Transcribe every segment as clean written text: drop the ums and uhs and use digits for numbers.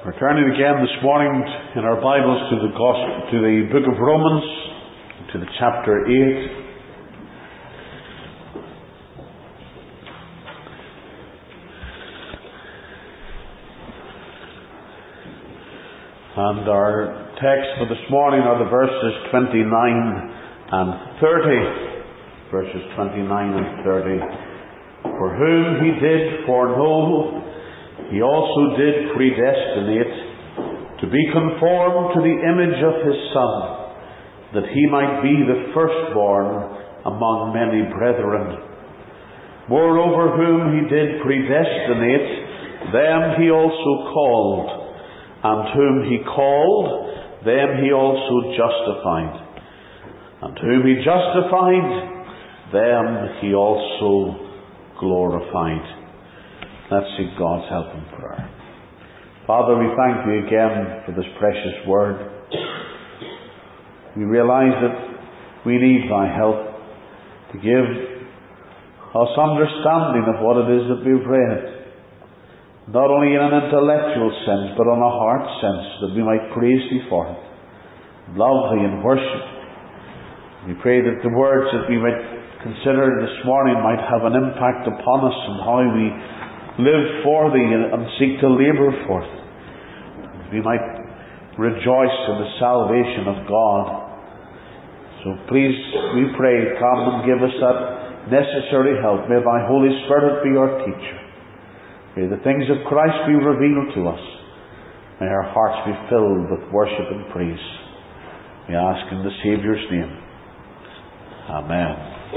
We're turning again this morning in our Bibles to the book of Romans, to the chapter 8. And our text for this morning are the verses 29 and 30. Verses 29 and 30. For whom he did foreknow, he also did predestinate to be conformed to the image of his Son, that he might be the firstborn among many brethren. Moreover, whom he did predestinate, them he also called, and whom he called, them he also justified, and whom he justified, them he also glorified. Let's seek God's help in prayer. Father, we thank you again for this precious word. We realize that we need thy help to give us understanding of what it is that we've read. Not only in an intellectual sense, but on a heart sense, that we might praise thee for it, love thee and worship. We pray that the words that we might consider this morning might have an impact upon us and how we live for thee and seek to labour for thee. We might rejoice in the salvation of God. So please, we pray, come and give us that necessary help. May thy Holy Spirit be our teacher. May the things of Christ be revealed to us. May our hearts be filled with worship and praise. We ask in the Saviour's name. Amen.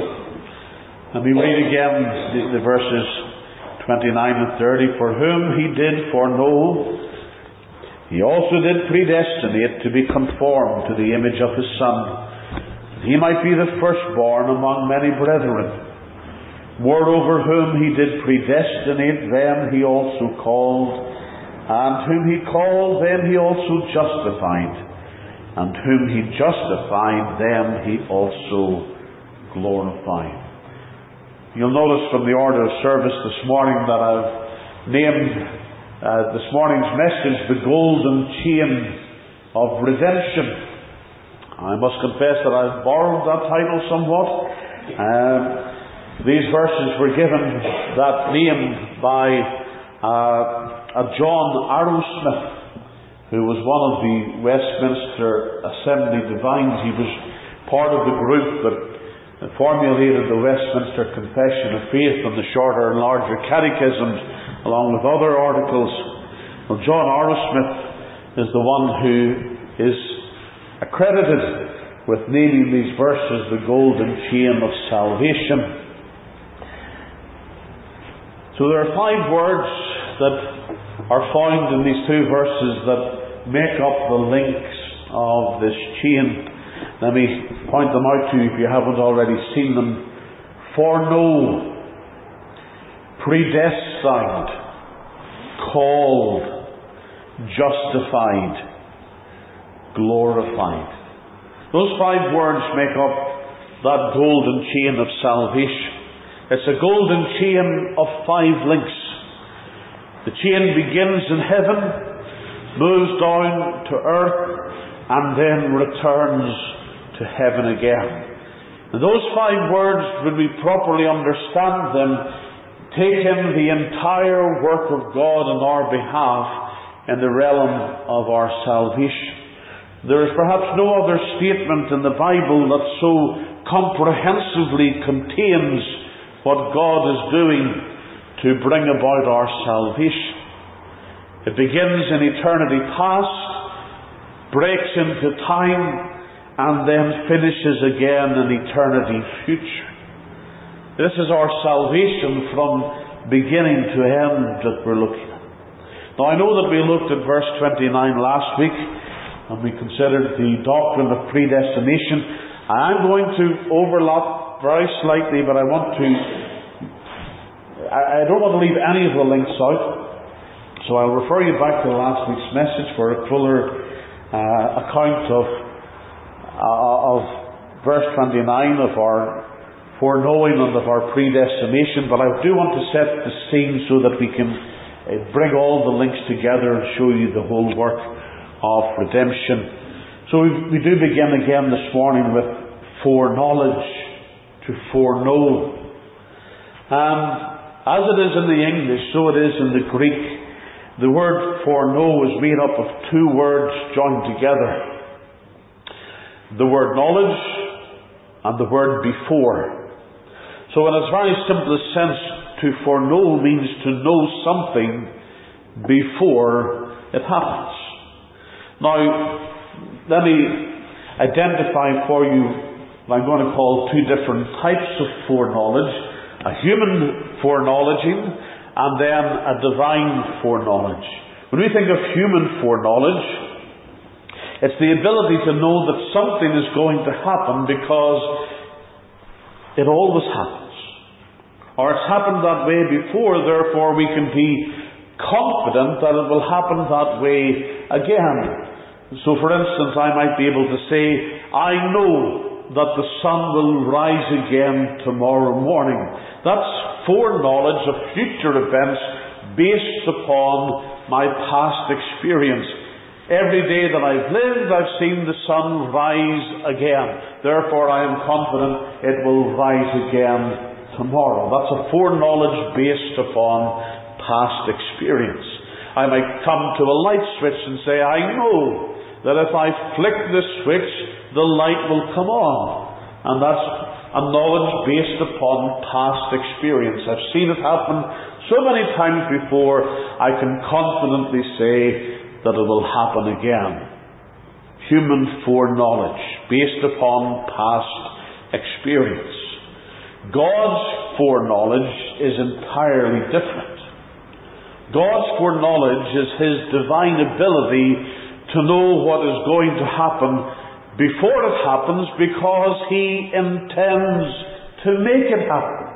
And we read again the verses 29 and 30. For whom he did foreknow, he also did predestinate to be conformed to the image of his Son, that he might be the firstborn among many brethren. Moreover, whom he did predestinate, them he also called, and whom he called, them he also justified, and whom he justified, them he also glorified. You'll notice from the order of service this morning that I've named this morning's message the golden chain of redemption. I must confess that I've borrowed that title somewhat. These verses were given that name by a John Arrowsmith, who was one of the Westminster Assembly Divines. He was part of the group that formulated the Westminster Confession of Faith and the shorter and larger catechisms, along with other articles. Well, John Arrowsmith is the one who is accredited with naming these verses the golden chain of salvation. So there are 5 words that are found in these 2 verses that make up the links of this chain. Let me point them out to you if you haven't already seen them. Foreknow, predestined, called, justified, glorified. Those 5 words make up that golden chain of salvation. It's a golden chain of 5 links. The chain begins in heaven, moves down to earth, and then returns to heaven again. And those 5 words, when we properly understand them, take in the entire work of God on our behalf in the realm of our salvation. There is perhaps no other statement in the Bible that so comprehensively contains what God is doing to bring about our salvation. It begins in eternity past, breaks into time, and then finishes again in eternity future. This is our salvation from beginning to end that we're looking at. Now, I know that we looked at verse 29 last week, and we considered the doctrine of predestination. I'm going to overlap very slightly, but I don't want to leave any of the links out. So I'll refer you back to last week's message for a fuller account of verse 29 of our foreknowing and of our predestination. But I do want to set the scene so that we can bring all the links together and show you the whole work of redemption. So we do begin again this morning with foreknowledge, to foreknow. As it is in the English, so it is in the Greek. The word foreknow is made up of two words joined together. The word knowledge and the word before. So in its very simplest sense, to foreknow means to know something before it happens. Now, let me identify for you what I'm going to call two different types of foreknowledge: a human foreknowledging and then a divine foreknowledge. When we think of human foreknowledge, it's the ability to know that something is going to happen because it always happens. Or it's happened that way before, therefore we can be confident that it will happen that way again. So for instance, I might be able to say, I know that the sun will rise again tomorrow morning. That's foreknowledge of future events based upon my past experience. Every day that I've lived, I've seen the sun rise again. Therefore I am confident it will rise again tomorrow. That's a foreknowledge based upon past experience. I might come to a light switch and say, I know that if I flick this switch, the light will come on. And that's a knowledge based upon past experience. I've seen it happen so many times before, I can confidently say that it will happen again. Human foreknowledge based upon past experience. God's foreknowledge is entirely different. God's foreknowledge is His divine ability to know what is going to happen before it happens, because He intends to make it happen.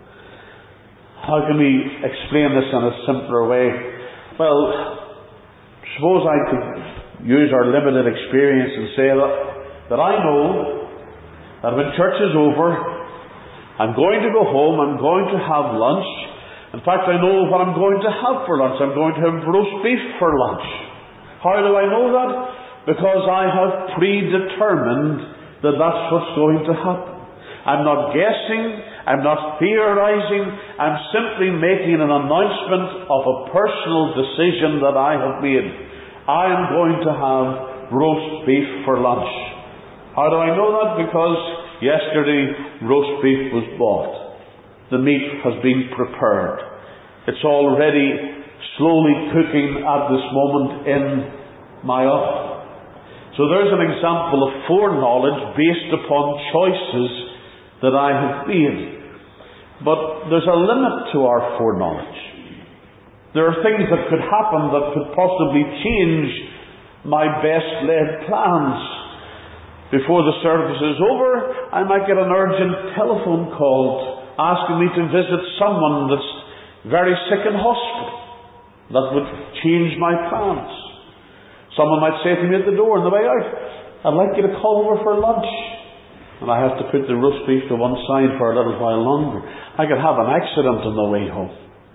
How can we explain this in a simpler way? Well, suppose I could use our limited experience and say that I know that when church is over, I'm going to go home, I'm going to have lunch. In fact, I know what I'm going to have for lunch. I'm going to have roast beef for lunch. How do I know that? Because I have predetermined that that's what's going to happen. I'm not guessing, I'm not theorizing, I'm simply making an announcement of a personal decision that I have made. I am going to have roast beef for lunch. How do I know that? Because yesterday roast beef was bought. The meat has been prepared. It's already slowly cooking at this moment in my oven. So there's an example of foreknowledge based upon choices that I have made. But there's a limit to our foreknowledge. There are things that could happen that could possibly change my best laid plans. Before the service is over, I might get an urgent telephone call asking me to visit someone that's very sick in hospital. That would change my plans. Someone might say to me at the door on the way out, I'd like you to call over for lunch. And I have to put the roast beef to one side for a little while longer. I could have an accident on the way home.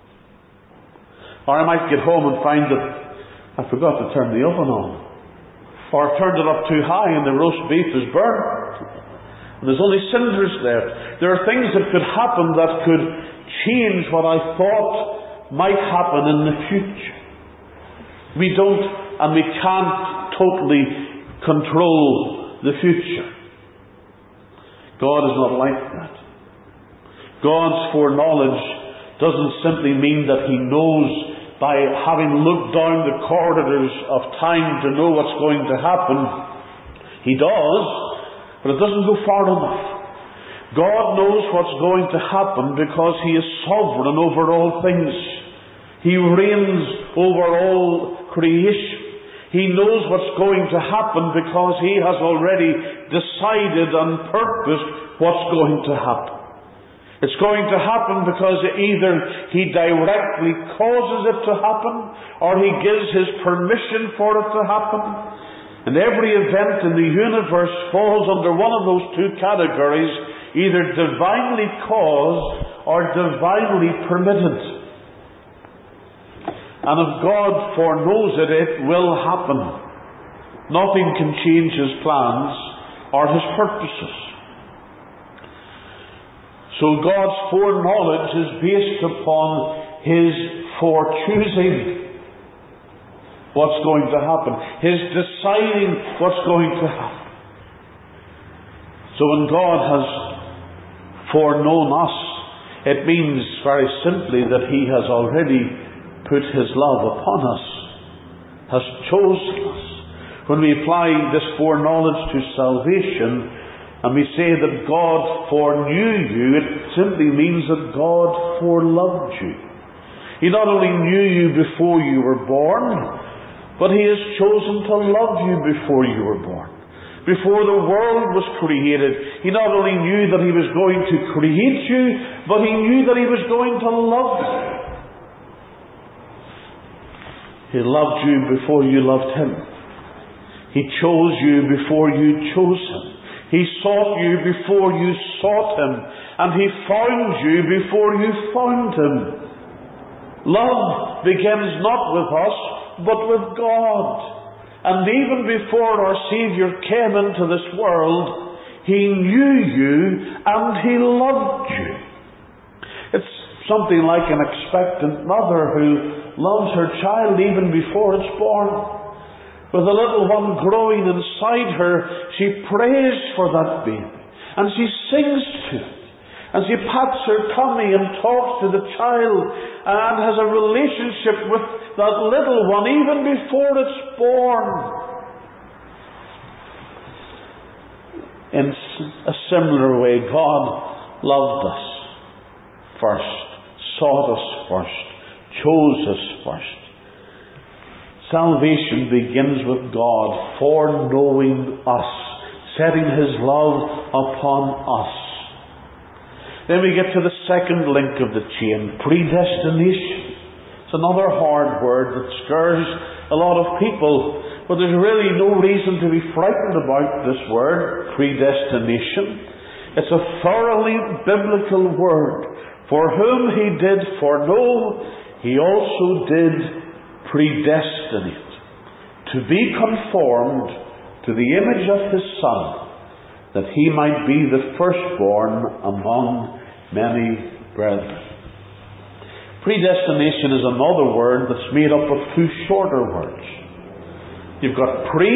Or I might get home and find that I forgot to turn the oven on. Or turned it up too high and the roast beef is burnt. And there's only cinders left. There are things that could happen that could change what I thought might happen in the future. We don't and we can't totally control the future. God is not like that. God's foreknowledge doesn't simply mean that He knows by having looked down the corridors of time to know what's going to happen. He does, but it doesn't go far enough. God knows what's going to happen because He is sovereign over all things. He reigns over all creation. He knows what's going to happen because He has already decided and purposed what's going to happen. It's going to happen because either He directly causes it to happen, or He gives His permission for it to happen. And every event in the universe falls under one of those two categories, either divinely caused or divinely permitted. And if God foreknows it, it will happen. Nothing can change His plans or His purposes. So God's foreknowledge is based upon His forechoosing what's going to happen, His deciding what's going to happen. So when God has foreknown us, it means very simply that He has already put His love upon us, has chosen us. When we apply this foreknowledge to salvation, and we say that God foreknew you, it simply means that God foreloved you. He not only knew you before you were born, but He has chosen to love you before you were born. Before the world was created, He not only knew that He was going to create you, but He knew that He was going to love you. He loved you before you loved Him. He chose you before you chose Him. He sought you before you sought Him. And He found you before you found Him. Love begins not with us, but with God. And even before our Saviour came into this world, He knew you and He loved you. It's something like an expectant mother who loves her child even before it's born. With the little one growing inside her, she prays for that baby. And she sings to it. And she pats her tummy and talks to the child and has a relationship with that little one even before it's born. In a similar way, God loved us first, sought us first, chose us first. Salvation begins with God foreknowing us, setting His love upon us. Then we get to the second link of the chain, predestination. It's another hard word that scares a lot of people, but there's really no reason to be frightened about this word, predestination. It's a thoroughly biblical word. For whom He did foreknow, He also did predestinate, to be conformed to the image of His Son, that He might be the firstborn among many brethren. Predestination is another word that's made up of two shorter words. You've got pre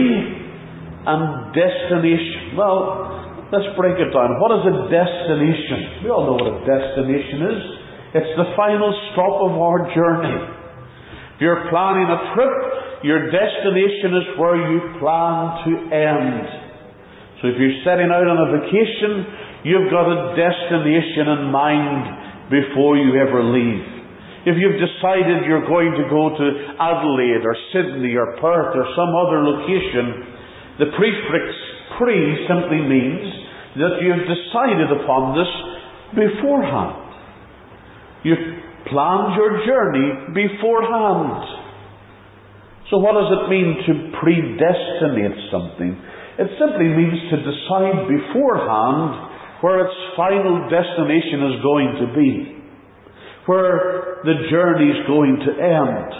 and destination. Well, let's break it down. What is a destination? We all know what a destination is. It's the final stop of our journey. If you're planning a trip, your destination is where you plan to end. So if you're setting out on a vacation, you've got a destination in mind before you ever leave. If you've decided you're going to go to Adelaide or Sydney or Perth or some other location, the prefix pre simply means that you've decided upon this beforehand. You've planned your journey beforehand. So what does it mean to predestinate something? It simply means to decide beforehand where its final destination is going to be, where the journey is going to end.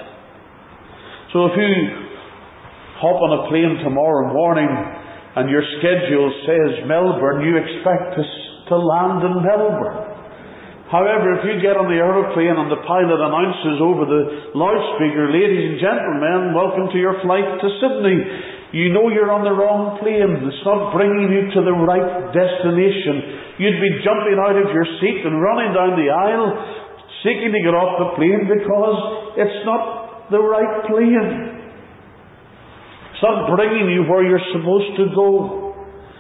So if you hop on a plane tomorrow morning and your schedule says Melbourne, you expect to land in Melbourne. However, if you get on the aeroplane and the pilot announces over the loudspeaker, "Ladies and gentlemen, welcome to your flight to Sydney," you know you're on the wrong plane. It's not bringing you to the right destination. You'd be jumping out of your seat and running down the aisle, seeking to get off the plane because it's not the right plane. It's not bringing you where you're supposed to go.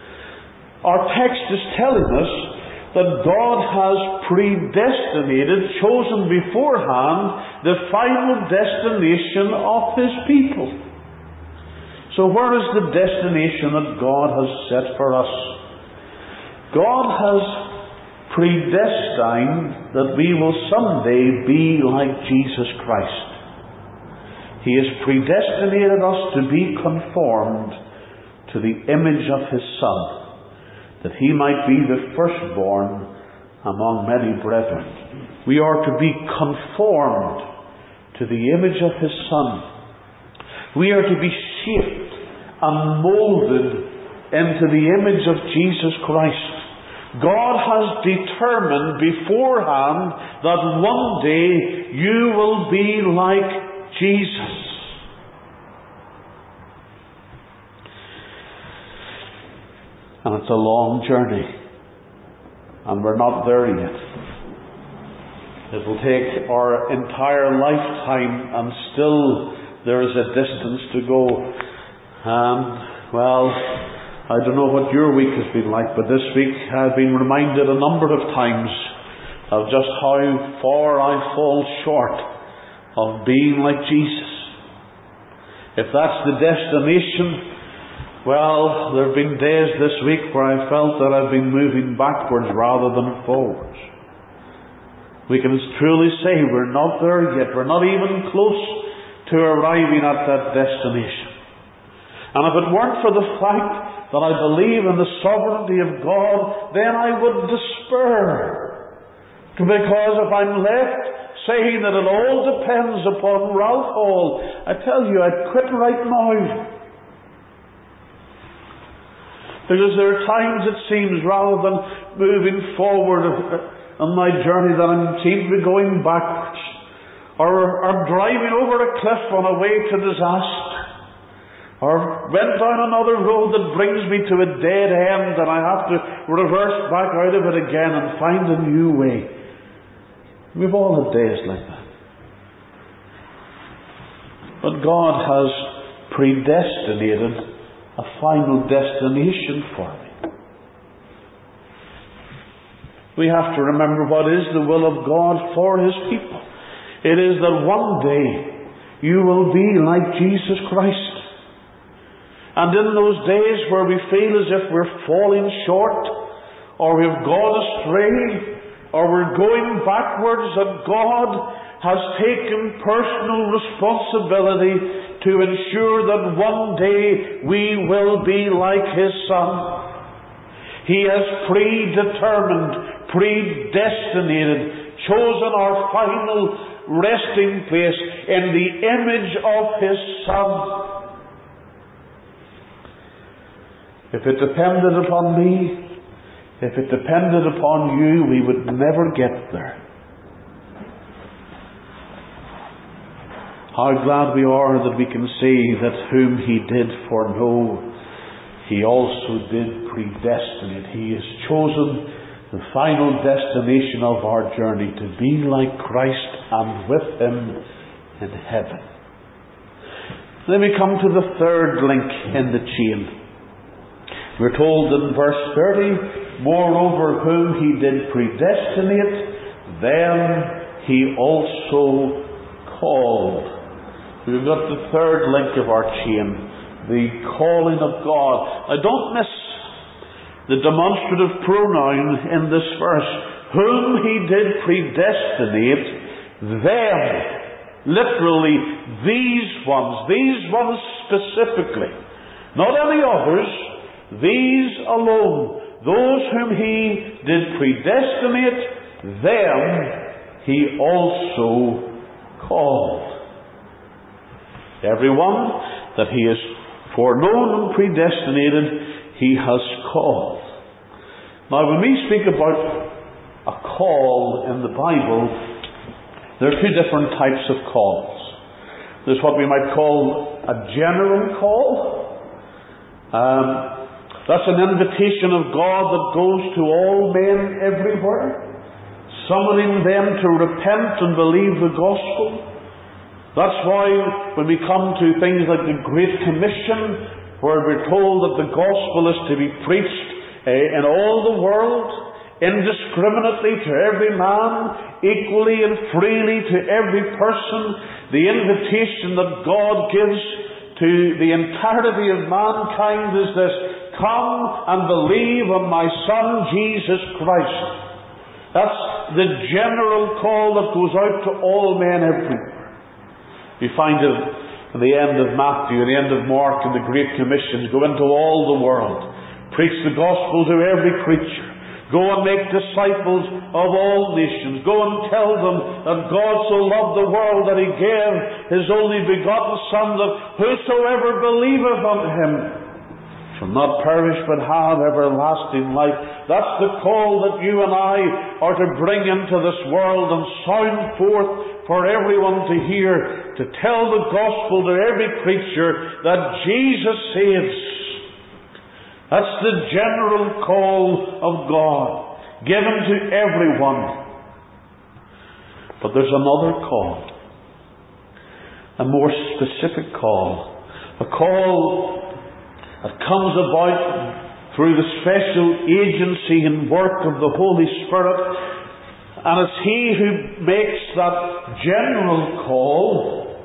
Our text is telling us that God has predestinated, chosen beforehand, the final destination of His people. So where is the destination that God has set for us? God has predestined that we will someday be like Jesus Christ. He has predestinated us to be conformed to the image of His Son, that He might be the firstborn among many brethren. We are to be conformed to the image of His Son. We are to be shaped and moulded into the image of Jesus Christ. God has determined beforehand that one day you will be like Jesus. And it's a long journey. And we're not there yet. It will take our entire lifetime, and still there is a distance to go. And, well, I don't know what your week has been like, but this week I've been reminded a number of times of just how far I fall short of being like Jesus. If that's the destination, well, there have been days this week where I felt that I've been moving backwards rather than forwards. We can truly say we're not there yet. We're not even close to arriving at that destination. And if it weren't for the fact that I believe in the sovereignty of God, then I would despair. Because if I'm left saying that it all depends upon Ralph Hall, I tell you, I'd quit right now. Because there are times it seems, rather than moving forward on my journey, that I seem to be going backwards. Or I'm driving over a cliff on a way to disaster. Or went down another road that brings me to a dead end, and I have to reverse back out of it again and find a new way. We've all had days like that. But God has predestinated a final destination for me. We have to remember what is the will of God for His people. It is that one day you will be like Jesus Christ. And in those days where we feel as if we're falling short, or we've gone astray, or we're going backwards, and God has taken personal responsibility to ensure that one day we will be like His Son. He has predetermined, predestinated, chosen our final resting place in the image of His Son. If it depended upon me, if it depended upon you, we would never get there. How glad we are that we can see that whom He did foreknow, He also did predestinate. He has chosen the final destination of our journey to be like Christ and with Him in heaven. Then we come to the third link in the chain. We're told in verse 30, moreover, whom He did predestinate, them He also called. We've got the third link of our chain, the calling of God. Now don't miss the demonstrative pronoun in this verse. Whom He did predestinate, them. Literally, these ones specifically. Not any others. These alone, those whom He did predestinate, them He also called. Everyone that He has foreknown and predestinated, He has called. Now, when we speak about a call in the Bible, there are two different types of calls. There's what we might call a general call. That's an invitation of God that goes to all men everywhere, summoning them to repent and believe the gospel. That's why when we come to things like the Great Commission, where we're told that the gospel is to be preached in all the world, indiscriminately to every man, equally and freely to every person, the invitation that God gives to the entirety of mankind is this: come and believe on my Son Jesus Christ. That's the general call that goes out to all men everywhere. You find it at the end of Matthew, at the end of Mark, and the Great Commissions. Go into all the world. Preach the gospel to every creature. Go and make disciples of all nations. Go and tell them that God so loved the world that He gave His only begotten Son, that whosoever believeth on Him shall not perish but have everlasting life. That's the call that you and I are to bring into this world and sound forth for everyone to hear, to tell the gospel to every creature that Jesus saves. That's the general call of God, given to everyone. But there's another call, a more specific call, a call that comes about through the special agency and work of the Holy Spirit, and it's He who makes that general call,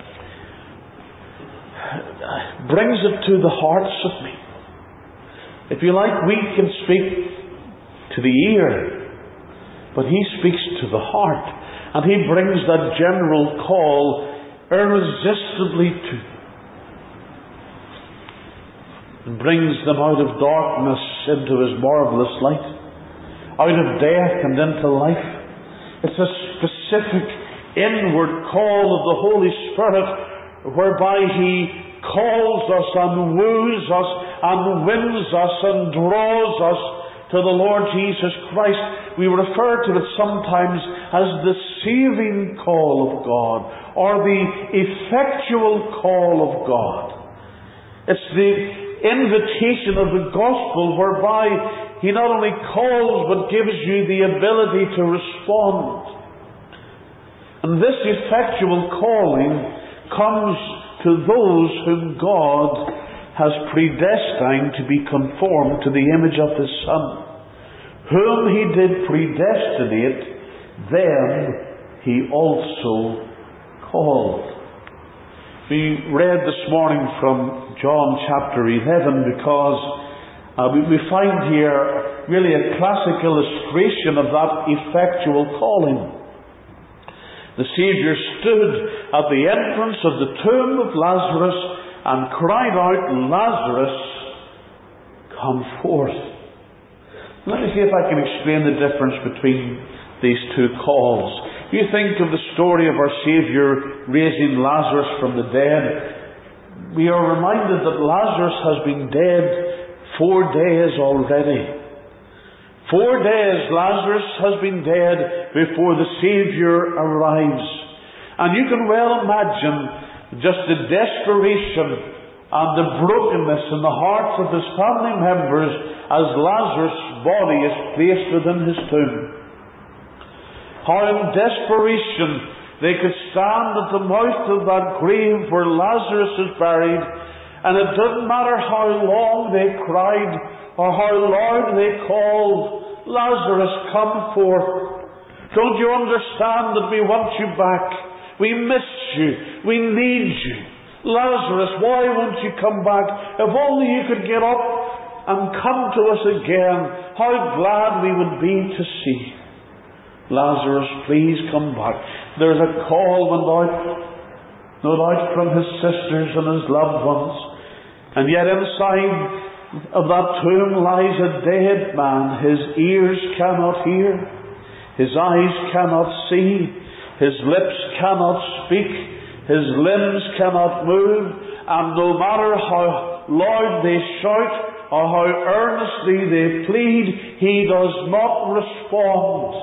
brings it to the hearts of men. If you like, we can speak to the ear, but He speaks to the heart, and He brings that general call irresistibly to them, and brings them out of darkness into His marvellous light, out of death and into life. It's a specific inward call of the Holy Spirit, whereby He calls us and woos us and wins us and draws us to the Lord Jesus Christ. We refer to it sometimes as the saving call of God, or the effectual call of God. It's the invitation of the gospel, whereby He not only calls but gives you the ability to respond. And this effectual calling comes to those whom God has predestined to be conformed to the image of His Son. Whom He did predestinate, them He also called. We read this morning from John chapter 11 because we find here really a classic illustration of that effectual calling. The Saviour stood at the entrance of the tomb of Lazarus and cried out, "Lazarus, come forth." Let me see if I can explain the difference between these two calls. You think of the story of our Saviour raising Lazarus from the dead. We are reminded that Lazarus has been dead 4 days already. 4 days Lazarus has been dead before the Saviour arrives. And you can well imagine just the desperation and the brokenness in the hearts of His family members as Lazarus' body is placed within his tomb. How in desperation they could stand at the mouth of that grave where Lazarus is buried, and it didn't matter how long they cried or how loud they called, "Lazarus, come forth. Don't you understand that we want you back? We miss you. We need you. Lazarus, why won't you come back? If only you could get up and come to us again, how glad we would be to see. Lazarus, please come back." There's a call went out, no doubt from his sisters and his loved ones, and yet inside of that tomb lies a dead man. His ears cannot hear, his eyes cannot see, his lips cannot speak, his limbs cannot move, and no matter how loud they shout or how earnestly they plead, he does not respond.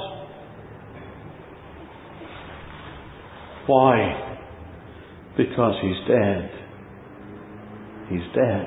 Why? Because he's dead. He's dead.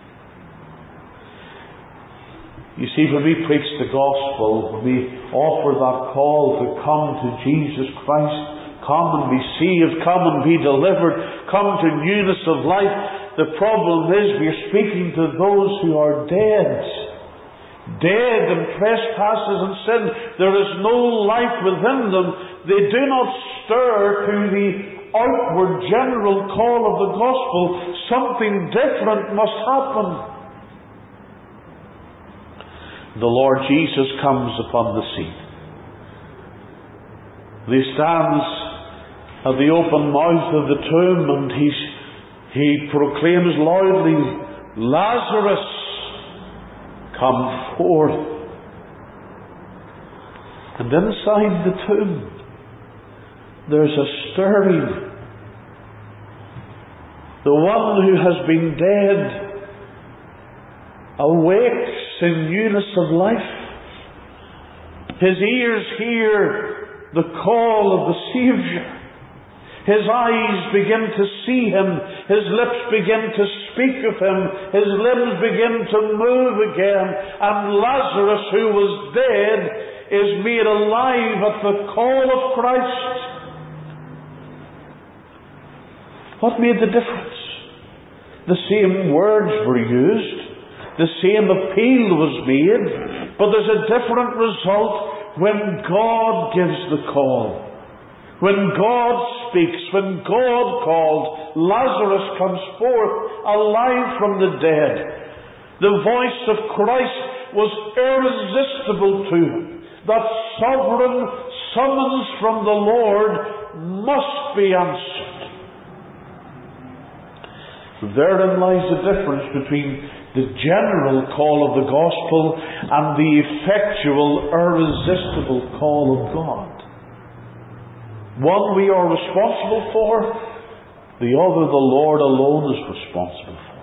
You see, when we preach the gospel, when we offer that call to come to Jesus Christ, come and be saved, come and be delivered, come to newness of life, the problem is we're speaking to those who are dead. Dead in trespasses and sin. There is no life within them. They do not stir to the outward general call of the gospel. Something different must happen. The Lord Jesus comes upon the scene. He stands at the open mouth of the tomb and he proclaims loudly, "Lazarus, come forth." And inside the tomb, there's a stirring. The one who has been dead awakes in newness of life. His ears hear the call of the Saviour. His eyes begin to see Him. His lips begin to speak of Him. His limbs begin to move again. And Lazarus, who was dead, is made alive at the call of Christ. What made the difference? The same words were used. The same appeal was made. But there's a different result when God gives the call. When God speaks, when God called, Lazarus comes forth alive from the dead. The voice of Christ was irresistible to him. That sovereign summons from the Lord must be answered. Therein lies the difference between the general call of the gospel and the effectual, irresistible call of God. One we are responsible for, the other the Lord alone is responsible for.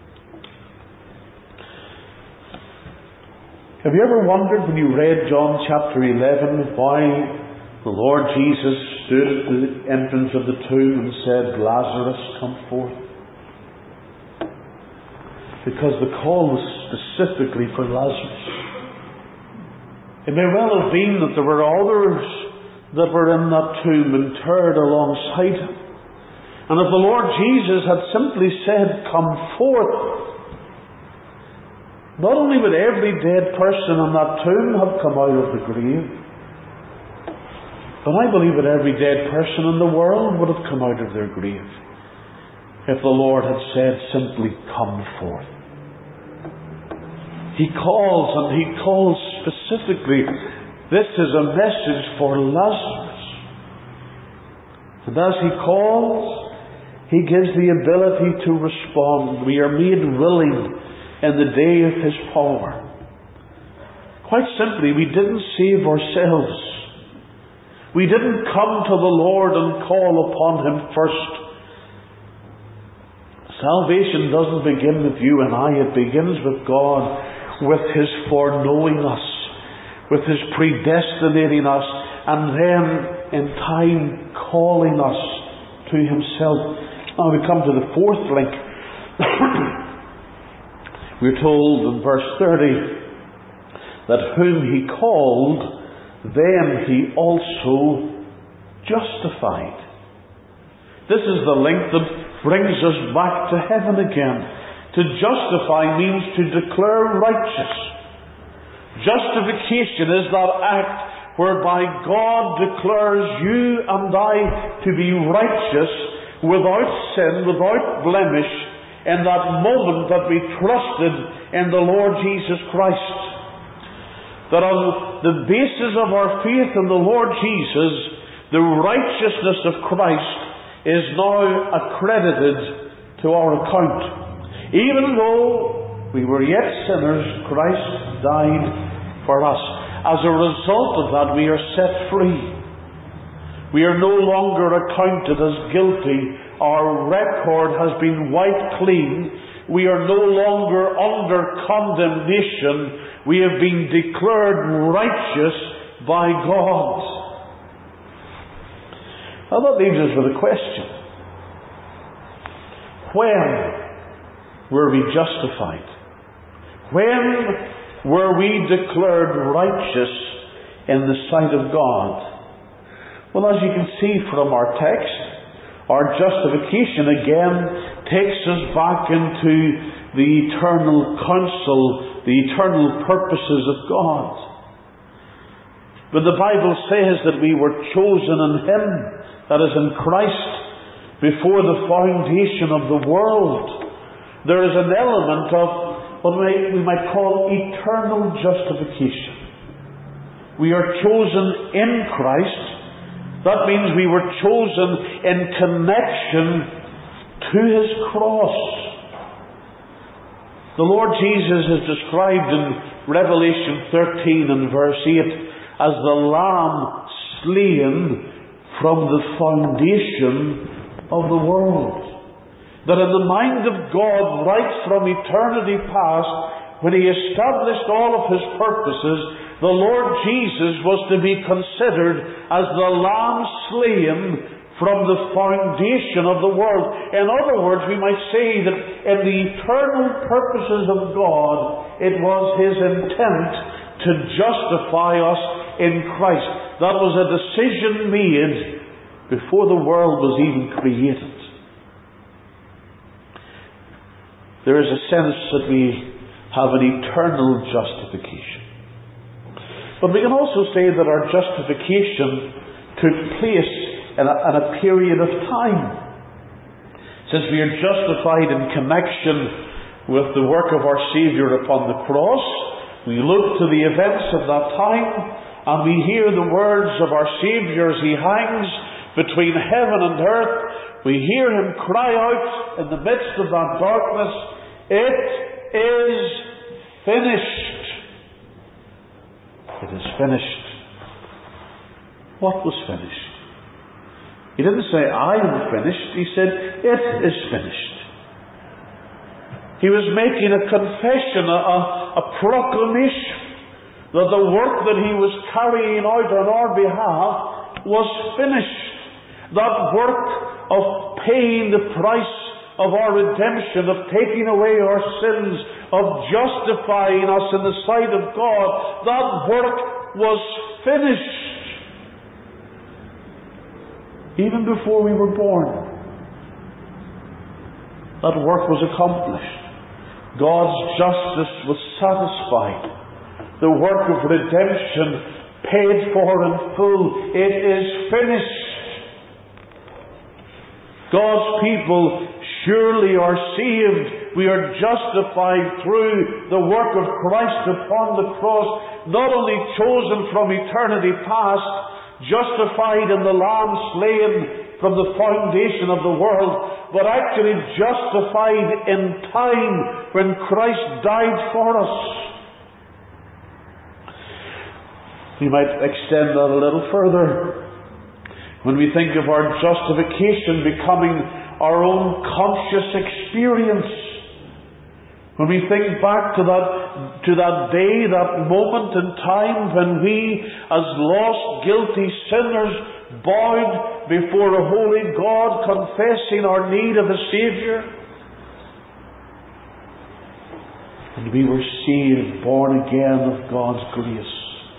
Have you ever wondered when you read John chapter 11 why the Lord Jesus stood at the entrance of the tomb and said, "Lazarus, come forth"? Because the call was specifically for Lazarus. It may well have been that there were others that were in that tomb interred alongside him. And if the Lord Jesus had simply said, "Come forth," not only would every dead person in that tomb have come out of the grave, but I believe that every dead person in the world would have come out of their grave if the Lord had said simply, "Come forth." He calls, and He calls specifically. This is a message for Lazarus. And as He calls, He gives the ability to respond. We are made willing in the day of His power. Quite simply, we didn't save ourselves. We didn't come to the Lord and call upon Him first. Salvation doesn't begin with you and I. It begins with God, with His foreknowing us, with His predestinating us, and then in time calling us to Himself. Now we come to the fourth link. We're told in verse 30 that whom He called, them He also justified. This is the link that brings us back to heaven again. To justify means to declare righteous. Justification is that act whereby God declares you and I to be righteous, without sin, without blemish, in that moment that we trusted in the Lord Jesus Christ. That on the basis of our faith in the Lord Jesus, the righteousness of Christ is now accredited to our account. Even though we were yet sinners, Christ died for us. As a result of that, we are set free. We are no longer accounted as guilty. Our record has been wiped clean. We are no longer under condemnation. We have been declared righteous by God. Now that leaves us with a question. When were we justified? When were we declared righteous in the sight of God? Well, as you can see from our text, our justification again takes us back into the eternal counsel, the eternal purposes of God. But the Bible says that we were chosen in Him, that is in Christ, before the foundation of the world. There is an element of what we might call eternal justification. We are chosen in Christ. That means we were chosen in connection to His cross. The Lord Jesus is described in Revelation 13 and verse 8 as the Lamb slain from the foundation of the world. That in the mind of God, right from eternity past, when He established all of His purposes, the Lord Jesus was to be considered as the Lamb slain from the foundation of the world. In other words, we might say that in the eternal purposes of God, it was His intent to justify us in Christ. That was a decision made before the world was even created. There is a sense that we have an eternal justification. But we can also say that our justification took place in a period of time. Since we are justified in connection with the work of our Saviour upon the cross, we look to the events of that time, and we hear the words of our Saviour as He hangs between heaven and earth. We hear Him cry out in the midst of that darkness, "It is finished." It is finished. What was finished? He didn't say, "I am finished." He said, "It is finished." He was making a confession, a proclamation, that the work that He was carrying out on our behalf was finished. That work of paying the price of our redemption, of taking away our sins, of justifying us in the sight of God, that work was finished. Even before we were born, that work was accomplished. God's justice was satisfied. The work of redemption paid for in full. It is finished. God's people surely are saved. We are justified through the work of Christ upon the cross. Not only chosen from eternity past, justified in the Lamb slain from the foundation of the world, but actually justified in time when Christ died for us. We might extend that a little further. When we think of our justification becoming our own conscious experience, when we think back to that day, that moment in time when we, as lost, guilty sinners, bowed before a holy God, confessing our need of a Saviour, and we were saved, born again of God's grace.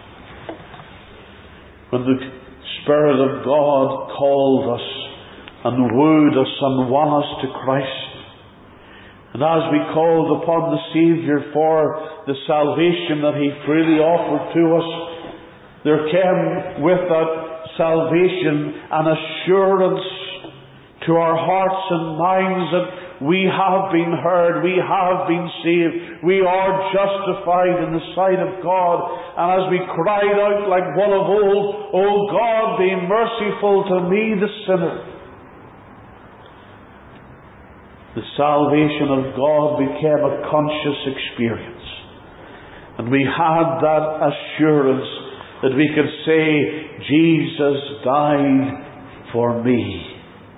When the Spirit of God called us and wooed us and won us to Christ, and as we called upon the Saviour for the salvation that He freely offered to us, there came with that salvation an assurance to our hearts and minds that we have been heard, we have been saved, we are justified in the sight of God. And as we cried out like one of old, "O God, be merciful to me, the sinner," the salvation of God became a conscious experience. And we had that assurance that we could say, "Jesus died for me."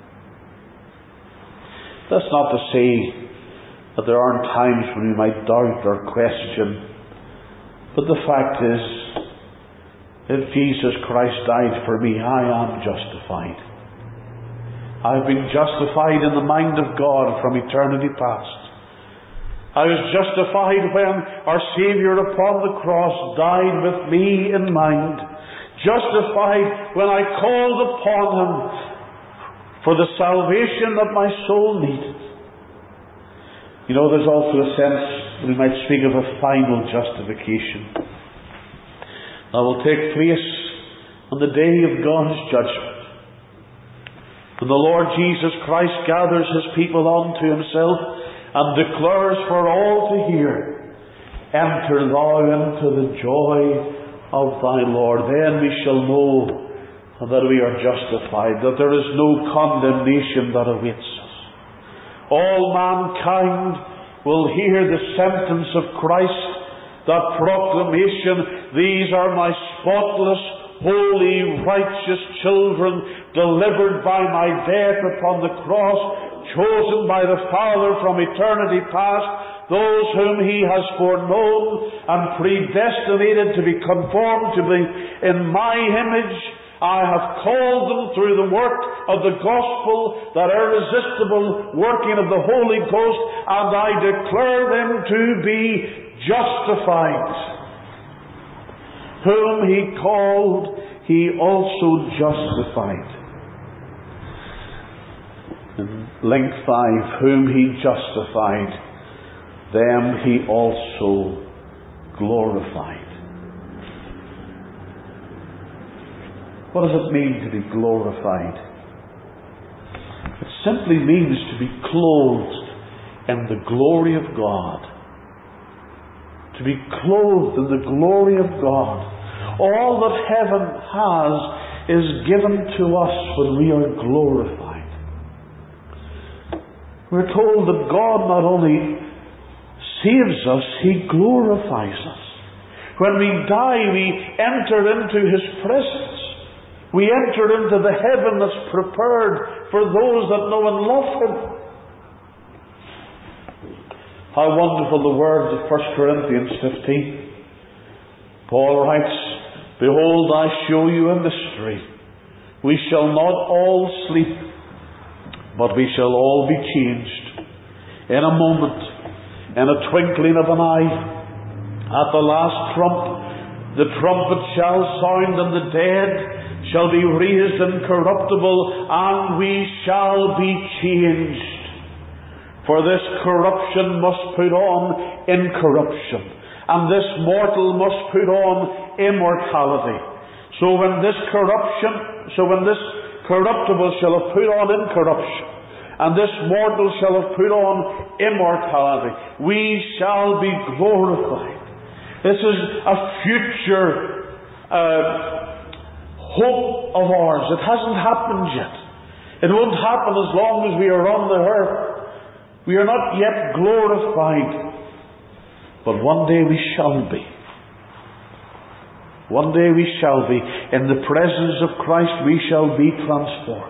That's not to say that there aren't times when we might doubt or question. But the fact is, if Jesus Christ died for me, I am justified. I've been justified in the mind of God from eternity past. I was justified when our Saviour upon the cross died with me in mind. Justified when I called upon Him for the salvation that my soul needed. You know, there's also a sense, we might speak of a final justification that will take place on the day of God's judgment. When the Lord Jesus Christ gathers His people unto Himself and declares for all to hear, "Enter thou into the joy of thy Lord." Then we shall know that we are justified, that there is no condemnation that awaits us. All mankind will hear the sentence of Christ that proclamation, "These are my spotless, holy, righteous children, delivered by my death upon the cross, chosen by the Father from eternity past, those whom He has foreknown and predestinated to be conformed to be in my image. I have called them through the work of the gospel, that irresistible working of the Holy Ghost, and I declare them to be justified. Whom He called, He also justified." In link 5, "Whom He justified, them He also glorified." What does it mean to be glorified? It simply means to be clothed in the glory of God. To be clothed in the glory of God. All that heaven has is given to us when we are glorified. We're told that God not only saves us, He glorifies us. When we die, we enter into His presence. We enter into the heaven that's prepared for those that know and love Him. How wonderful the words of 1 Corinthians 15. Paul writes, "Behold, I show you a mystery. We shall not all sleep, but we shall all be changed. In a moment, in a twinkling of an eye, at the last trump, the trumpet shall sound, and the dead shall be raised incorruptible, and we shall be changed. For this corruption must put on incorruption, and this mortal must put on immortality. So when this corruptible shall have put on incorruption, and this mortal shall have put on immortality, we shall be glorified." This is a future hope of ours. It hasn't happened yet. It won't happen as long as we are on the earth. We are not yet glorified, but one day we shall be. One day we shall be. In the presence of Christ we shall be transformed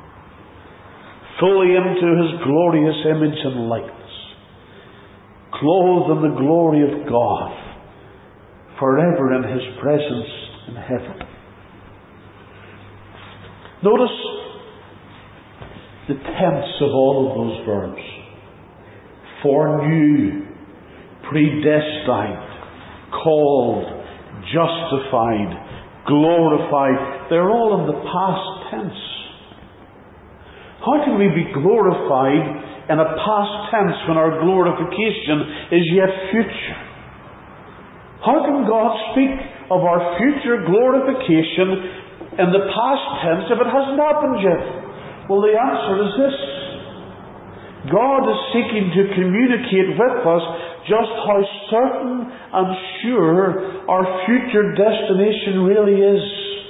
fully into His glorious image and likeness, clothed in the glory of God, forever in His presence in heaven. Notice the tense of all of those verbs. Foreknew, predestined, called, justified, glorified. They're all in the past tense. How can we be glorified in a past tense when our glorification is yet future? How can God speak of our future glorification in the past tense if it hasn't happened yet? Well, the answer is this. God is seeking to communicate with us just how certain and sure our future destination really is.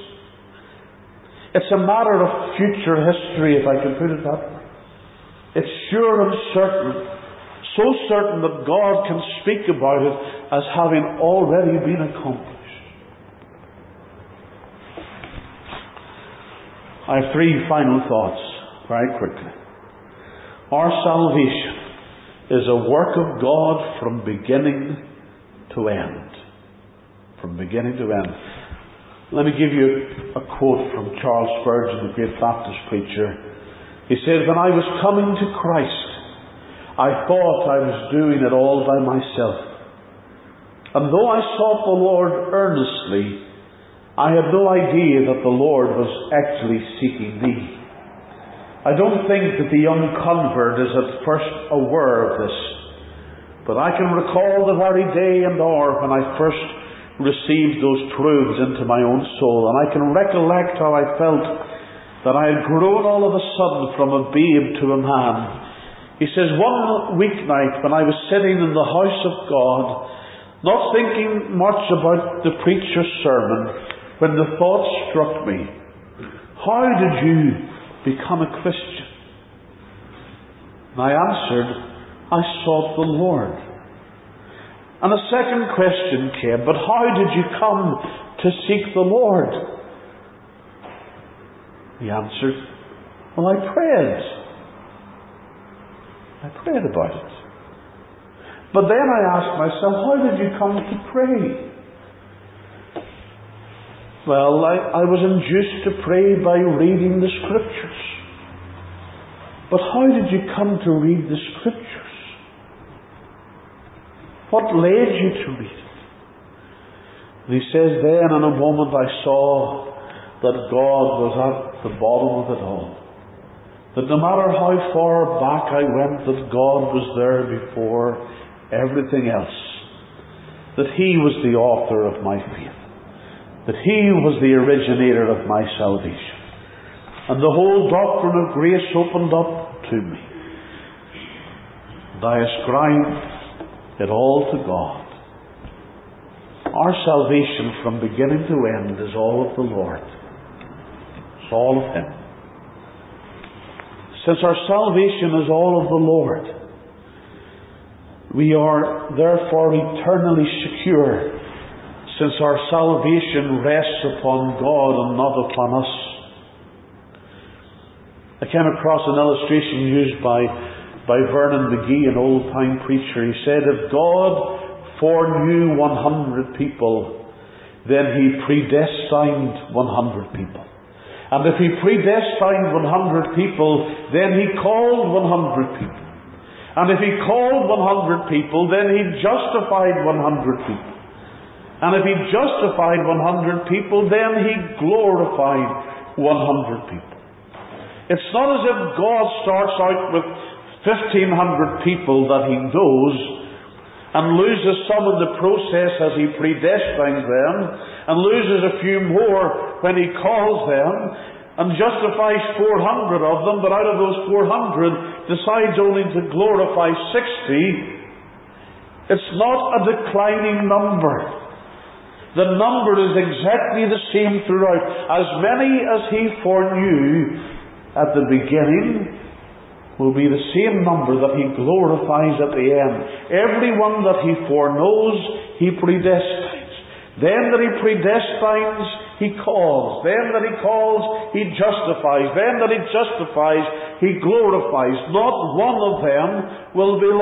It's a matter of future history, if I can put it that way. It's sure and certain. So certain that God can speak about it as having already been accomplished. I have 3 final thoughts, very quickly. Our salvation is a work of God from beginning to end. From beginning to end. Let me give you a quote from Charles Spurgeon, the great Baptist preacher. He said, "When I was coming to Christ, I thought I was doing it all by myself. And though I sought the Lord earnestly, I had no idea that the Lord was actually seeking me." I don't think that the young convert is at first aware of this, but I can recall the very day and hour when I first received those truths into my own soul, and I can recollect how I felt that I had grown all of a sudden from a babe to a man. He says, one weeknight when I was sitting in the house of God, not thinking much about the preacher's sermon, when the thought struck me, "How did you become a Christian?" And I answered, "I sought the Lord." And a second question came, but how did you come to seek the Lord? He answered, well, I prayed. I prayed about it. But then I asked myself, how did you come to pray? Well, I was induced to pray by reading the Scriptures. But how did you come to read the Scriptures? What led you to read it? And he says, then in a moment I saw that God was at the bottom of it all. That no matter how far back I went, that God was there before everything else. That He was the author of my faith. That He was the originator of my salvation. And the whole doctrine of grace opened up to me. And I ascribed it all to God. Our salvation from beginning to end is all of the Lord. It's all of Him. Since our salvation is all of the Lord, we are therefore eternally secure, since our salvation rests upon God and not upon us. I came across an illustration used by Vernon McGee, an old-time preacher. He said, if God foreknew 100 people, then He predestined 100 people. And if He predestined 100 people, then He called 100 people. And if He called 100 people, then He justified 100 people. And if He justified 100 people, then He glorified 100 people. It's not as if God starts out with 1,500 people that He knows and loses some in the process as He predestines them, and loses a few more when He calls them, and justifies 400 of them, but out of those 400 decides only to glorify 60. It's not a declining number. The number is exactly the same throughout. As many as He foreknew at the beginning will be the same number that He glorifies at the end. Everyone that He foreknows, He predestines. Them that He predestines, He calls. Them that He calls, He justifies. Them that He justifies, He glorifies. Not one of them will be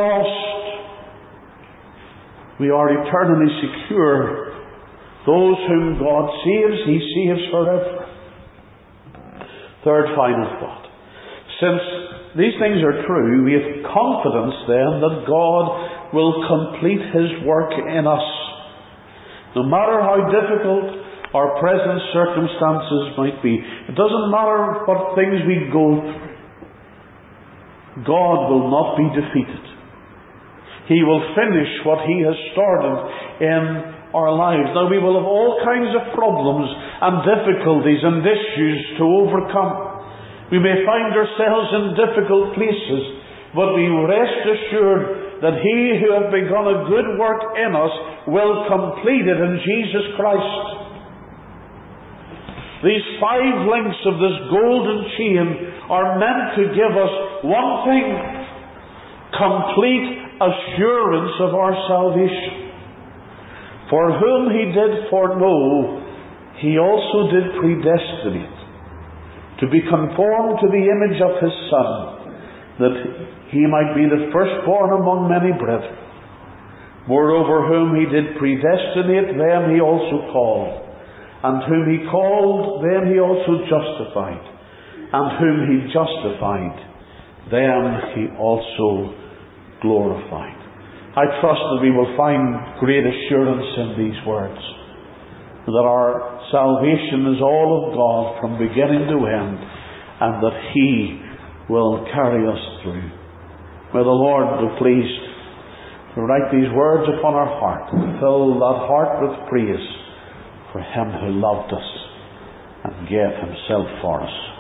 lost. We are eternally secure. Those whom God saves, He saves forever. Third, final thought. Since these things are true, we have confidence then that God will complete His work in us. No matter how difficult our present circumstances might be, it doesn't matter what things we go through, God will not be defeated. He will finish what He has started in our lives. Now, we will have all kinds of problems and difficulties and issues to overcome. We may find ourselves in difficult places, but we rest assured that He who hath begun a good work in us will complete it in Jesus Christ. These 5 links of this golden chain are meant to give us one thing: complete assurance of our salvation. For whom He did foreknow, He also did predestinate to be conformed to the image of His Son, that He might be the firstborn among many brethren. Moreover, whom He did predestinate, them He also called. And whom He called, them He also justified. And whom He justified, them He also glorified. I trust that we will find great assurance in these words, that our salvation is all of God from beginning to end, and that He will carry us through. May the Lord be pleased to write these words upon our heart, and fill that heart with praise for Him who loved us and gave Himself for us.